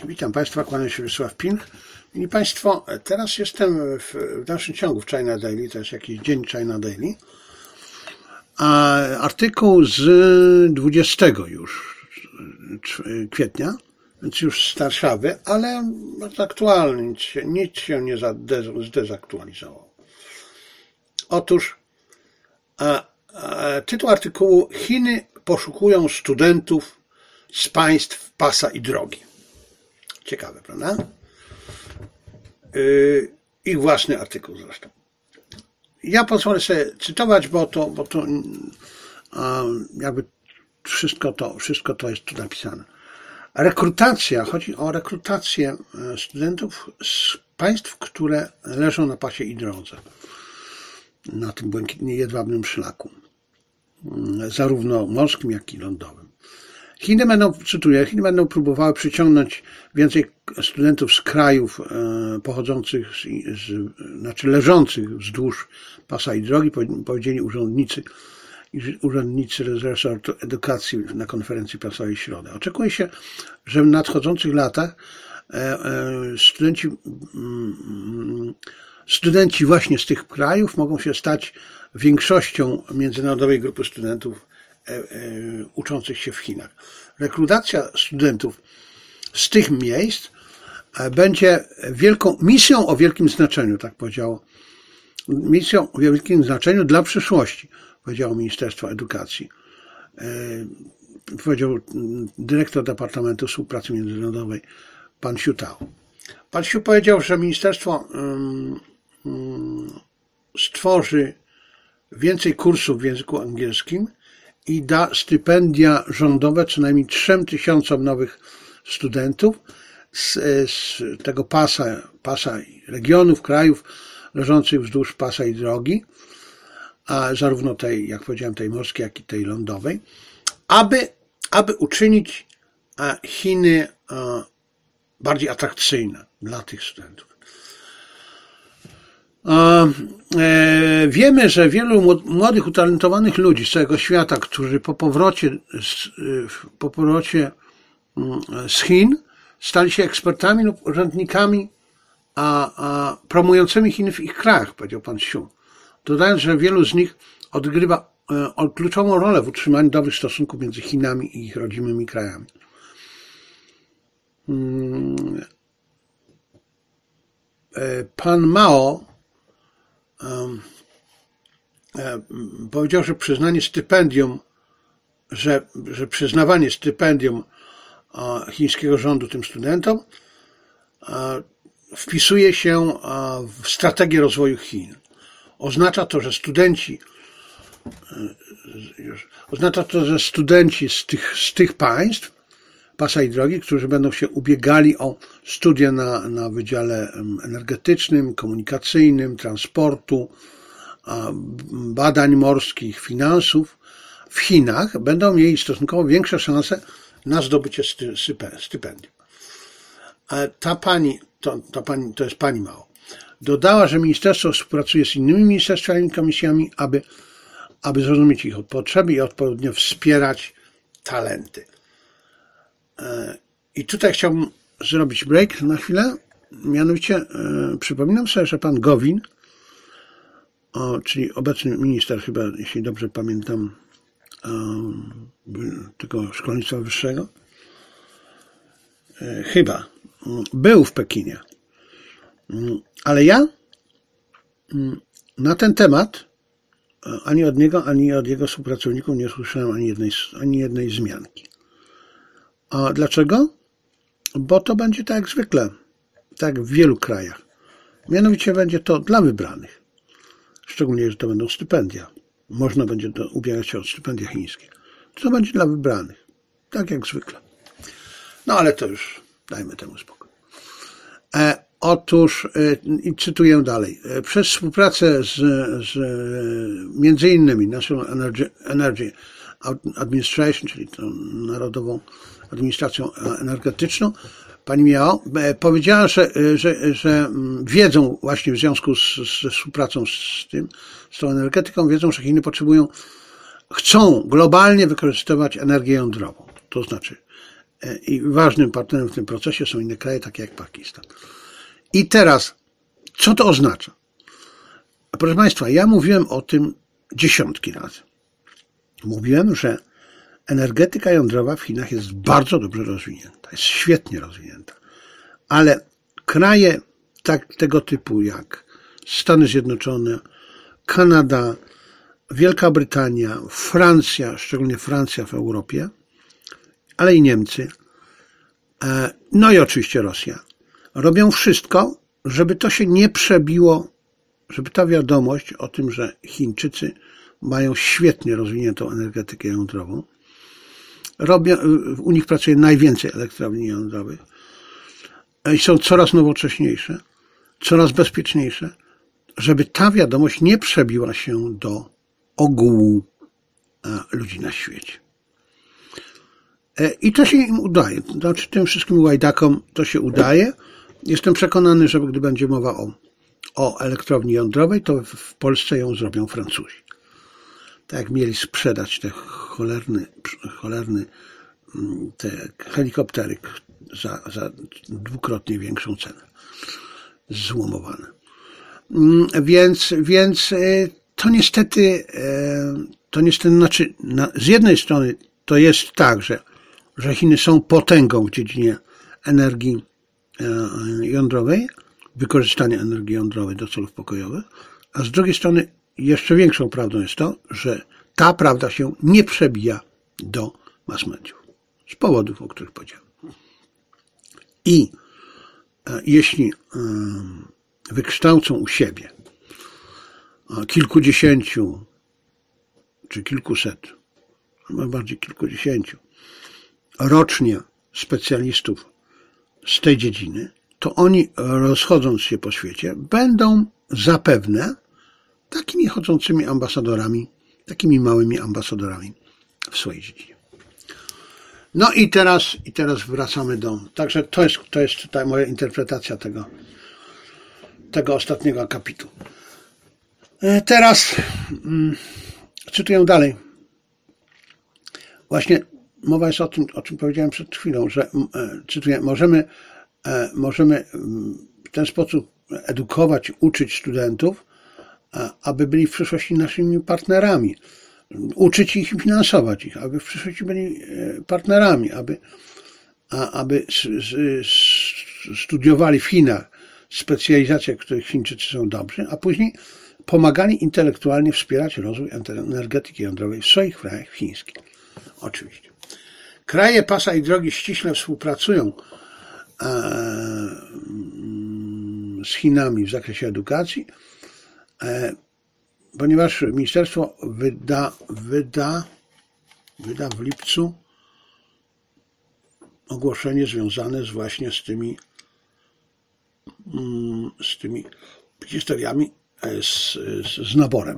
Witam Państwa, kłaniam się Wiesław Pink. I Państwo, teraz jestem w dalszym ciągu w China Daily, to jest jakiś dzień China Daily. Artykuł z 20 już kwietnia, więc już starszawy, ale aktualny, nic się nie zdezaktualizował. Otóż tytuł artykułu: Chiny poszukują studentów z państw pasa i drogi. Ciekawe, prawda? Ich własny artykuł zresztą. Ja pozwolę sobie cytować, bo to jakby wszystko to jest tu napisane. Chodzi o rekrutację studentów z państw, które leżą na pasie i drodze, na tym błękitnie jedwabnym szlaku, zarówno morskim, jak i lądowym. Chiny będą próbowały przyciągnąć więcej studentów z krajów pochodzących, leżących wzdłuż pasa i drogi, powiedzieli urzędnicy z resortu edukacji na konferencji prasowej w środę. Oczekuje się, że w nadchodzących latach studenci właśnie z tych krajów mogą się stać większością międzynarodowej grupy studentów uczących się w Chinach. Rekrutacja studentów z tych miejsc będzie misją o wielkim znaczeniu, tak powiedziało, misją o wielkim znaczeniu dla przyszłości, powiedziało Ministerstwo Edukacji. Powiedział dyrektor Departamentu Współpracy Międzynarodowej, pan Xu Tao. Pan Xu powiedział, że ministerstwo stworzy więcej kursów w języku angielskim i da stypendia rządowe co najmniej 3000 nowych studentów z tego pasa regionów, krajów leżących wzdłuż pasa i drogi, a zarówno tej, jak powiedziałem, tej morskiej, jak i tej lądowej, aby uczynić Chiny bardziej atrakcyjne dla tych studentów. Wiemy, że wielu młodych, utalentowanych ludzi z całego świata, którzy po powrocie z Chin stali się ekspertami lub urzędnikami promującymi Chiny w ich krajach, powiedział pan Xu. Dodając, że wielu z nich odgrywa kluczową rolę w utrzymaniu dobrych stosunków między Chinami i ich rodzimymi krajami. Pan Mao powiedział, że przyznawanie stypendium chińskiego rządu tym studentom wpisuje się w strategię rozwoju Chin. Oznacza to, że studenci z tych państw pasa i drogi, którzy będą się ubiegali o studia na wydziale energetycznym, komunikacyjnym, transportu, badań morskich, finansów w Chinach, będą mieli stosunkowo większe szanse na zdobycie stypendium. To jest pani Mao. Dodała, że ministerstwo współpracuje z innymi ministerstwami i komisjami, aby zrozumieć ich potrzeby i odpowiednio wspierać talenty. I tutaj chciałbym zrobić break na chwilę. Mianowicie przypominam sobie, że pan Gowin, czyli obecny minister, chyba, jeśli dobrze pamiętam, tego szkolnictwa wyższego, chyba był w Pekinie. Ale ja na ten temat ani od niego, ani od jego współpracowników nie słyszałem ani jednej wzmianki. A dlaczego? Bo to będzie tak jak zwykle, tak w wielu krajach. Mianowicie będzie to dla wybranych. Szczególnie, że to będą stypendia. Można będzie ubiegać się o stypendia chińskie. To będzie dla wybranych. Tak jak zwykle. No ale to już dajmy temu spokój. Otóż, i cytuję dalej, przez współpracę z między innymi National Energy Administration, czyli tą Narodową Administracją Energetyczną, pani Miao powiedziała, że wiedzą właśnie w związku ze współpracą z tą energetyką, wiedzą, że Chiny chcą globalnie wykorzystywać energię jądrową. To znaczy i ważnym partnerem w tym procesie są inne kraje, takie jak Pakistan. I teraz, co to oznacza? Proszę Państwa, ja mówiłem o tym dziesiątki razy. Mówiłem, że energetyka jądrowa w Chinach jest bardzo dobrze rozwinięta, jest świetnie rozwinięta, ale kraje tego typu jak Stany Zjednoczone, Kanada, Wielka Brytania, Francja, szczególnie Francja w Europie, ale i Niemcy, no i oczywiście Rosja, robią wszystko, żeby to się nie przebiło, żeby ta wiadomość o tym, że Chińczycy mają świetnie rozwiniętą energetykę jądrową, u nich pracuje najwięcej elektrowni jądrowych i są coraz nowocześniejsze, coraz bezpieczniejsze, żeby ta wiadomość nie przebiła się do ogółu ludzi na świecie. I to się im udaje. Znaczy tym wszystkim łajdakom to się udaje. Jestem przekonany, że gdy będzie mowa o elektrowni jądrowej, to w Polsce ją zrobią Francuzi. Tak jak mieli sprzedać te te helikoptery za dwukrotnie większą cenę. Złomowane. Więc to niestety, znaczy, z jednej strony to jest tak, że Chiny są potęgą w dziedzinie energii jądrowej, wykorzystania energii jądrowej do celów pokojowych, a z drugiej strony jeszcze większą prawdą jest to, że ta prawda się nie przebija do mass mediów. Z powodów, o których powiedziałem. I jeśli wykształcą u siebie kilkudziesięciu czy kilkuset, bardziej kilkudziesięciu rocznie specjalistów z tej dziedziny, to oni, rozchodząc się po świecie, będą zapewne takimi chodzącymi ambasadorami, takimi małymi ambasadorami w swojej dziedzinie. No i teraz wracamy także to jest ta moja interpretacja tego ostatniego akapitu. Teraz cytuję dalej. Właśnie mowa jest o tym, o czym powiedziałem przed chwilą, że cytuję, możemy w ten sposób edukować, uczyć studentów, aby byli w przyszłości naszymi partnerami. Uczyć ich i finansować ich, aby w przyszłości byli partnerami, aby studiowali w Chinach specjalizacje, w których Chińczycy są dobrzy, a później pomagali intelektualnie wspierać rozwój energetyki jądrowej w swoich krajach chińskich. Oczywiście. Kraje pasa i drogi ściśle współpracują z Chinami w zakresie edukacji, ponieważ ministerstwo wyda w lipcu ogłoszenie związane właśnie z tymi historiami, z naborem.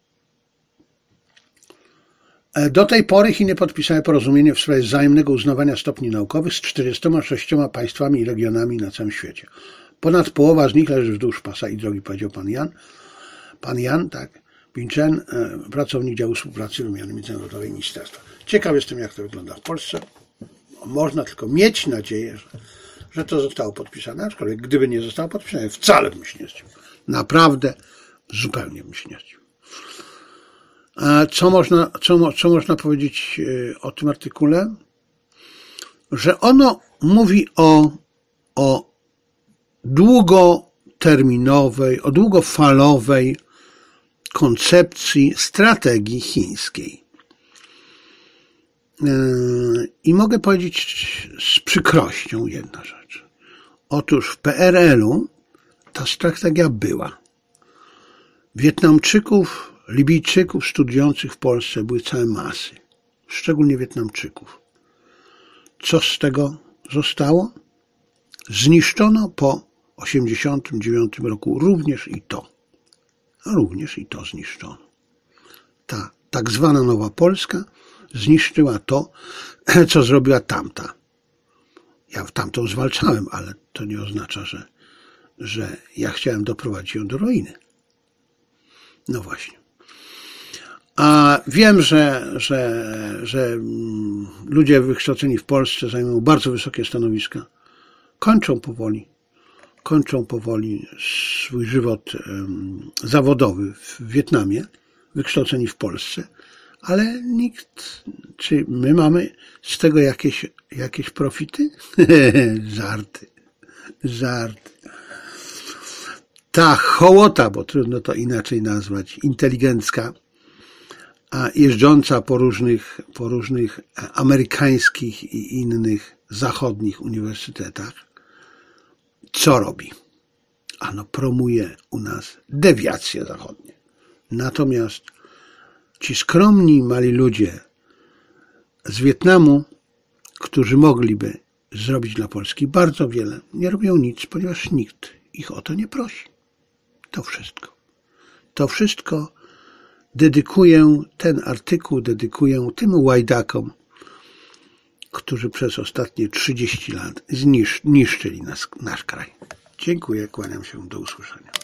Do tej pory Chiny podpisały porozumienie w sprawie wzajemnego uznawania stopni naukowych z 46 państwami i regionami na całym świecie. Ponad połowa z nich leży wzdłuż pasa i drogi, powiedział pan Yan. Pan Yan, tak, Pinchen, pracownik działu współpracy wymiany międzynarodowej ministerstwa. Ciekaw jestem, jak to wygląda w Polsce. Można tylko mieć nadzieję, że to zostało podpisane, aczkolwiek gdyby nie zostało podpisane, wcale bym się nie zdziwił. Naprawdę, zupełnie bym się nie zdziwił. A co można powiedzieć o tym artykule? Że ono mówi o długoterminowej, o długofalowej koncepcji strategii chińskiej. I mogę powiedzieć z przykrością jedną rzecz. Otóż w PRL-u ta strategia była. Wietnamczyków, Libijczyków studiujących w Polsce były całe masy. Szczególnie Wietnamczyków. Co z tego zostało? Zniszczono po 1989 roku również i to. Również i to zniszczono. Ta tak zwana Nowa Polska zniszczyła to, co zrobiła tamta. Ja tamtą zwalczałem, ale to nie oznacza, że ja chciałem doprowadzić ją do ruiny. No właśnie. A wiem, że ludzie wykształceni w Polsce zajmują bardzo wysokie stanowiska. Kończą powoli swój żywot zawodowy w Wietnamie, wykształceni w Polsce, ale nikt, czy my mamy z tego jakieś profity? Żarty. Ta hołota, bo trudno to inaczej nazwać, inteligencka, a jeżdżąca po różnych amerykańskich i innych zachodnich uniwersytetach, co robi? Ano promuje u nas dewiacje zachodnie. Natomiast ci skromni, mali ludzie z Wietnamu, którzy mogliby zrobić dla Polski bardzo wiele, nie robią nic, ponieważ nikt ich o to nie prosi. To wszystko ten artykuł dedykuję tym łajdakom, którzy przez ostatnie 30 lat niszczyli nasz kraj. Dziękuję, kłaniam się, do usłyszenia.